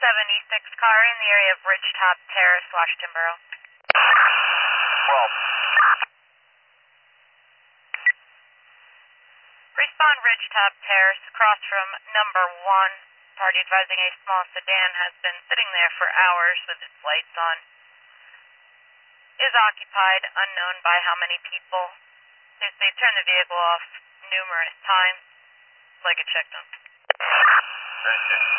76 car in the area of Ridgetop Terrace, Washington Borough. 12. Respond Ridgetop Terrace, across from number 1. Party advising a small sedan has been sitting there for hours with its lights on. Is occupied, unknown by how many people. Since they turned the vehicle off numerous times, like a check them. Very good.